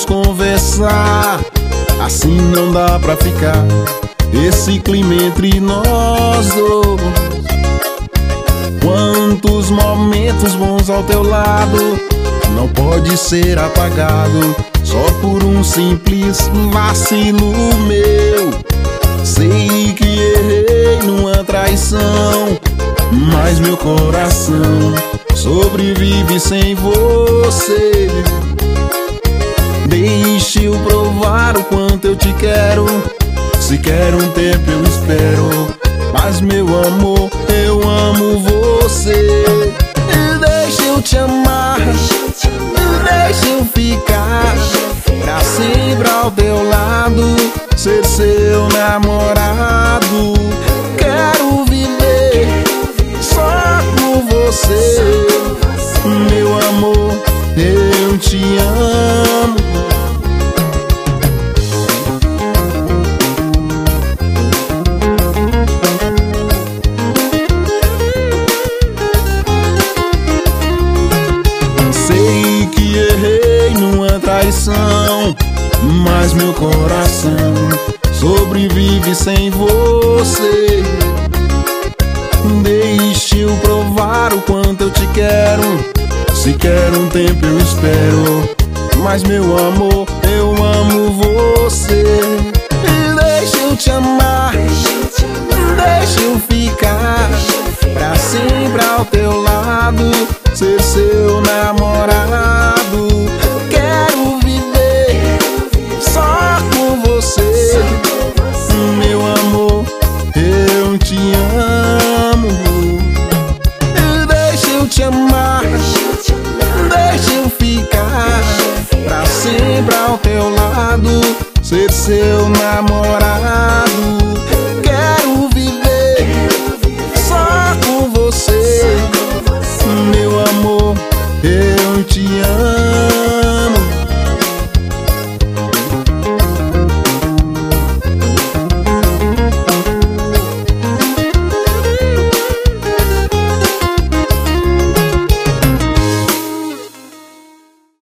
vamos conversar. Assim não dá pra ficar esse clima entre nós dois. Quantos momentos bons ao teu lado não pode ser apagado só por um simples vacilo meu. Sei que errei numa traição, mas meu coração sobrevive sem você. Deixe eu provar o quanto eu te quero. Se quer um tempo eu espero, mas meu amor, eu amo você. Deixa eu te amar, deixa eu ficar pra sempre ao teu lado, ser seu namorado. Quero viver só com você, meu amor, eu te amo. Sei que errei numa traição, mas meu coração sobrevive sem você. Deixe eu provar o quanto eu te quero. Se quer um tempo eu espero, mas meu amor, eu amo você. Deixa eu te amar, deixa eu ficar pra sempre ao teu lado, ser seu namorado. Quero viver só com você, meu amor, eu te amo. Deixa eu te amar, deixa eu ficar pra sempre ao teu lado, ser seu namorado.